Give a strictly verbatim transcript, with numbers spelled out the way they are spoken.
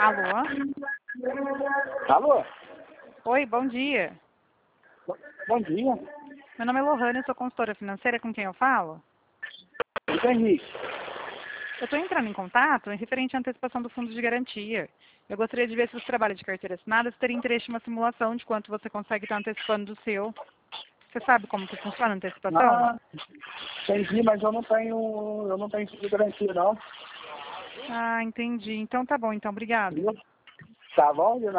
Alô? Alô? Oi, bom dia. Bo- Bom dia. Meu nome é Lohane, eu sou consultora financeira, com quem eu falo? Sou Henrique. Eu estou entrando em contato em referente à antecipação do fundo de garantia. Eu gostaria de ver se você trabalha de carteira assinada, se teria interesse em uma simulação de quanto você consegue estar antecipando do seu. Você sabe como que funciona a antecipação? Ah, entendi, mas eu não tenho, eu não tenho tipo de garantia, não. Ah, entendi. Então tá bom, então, obrigado. Tá bom, Dina?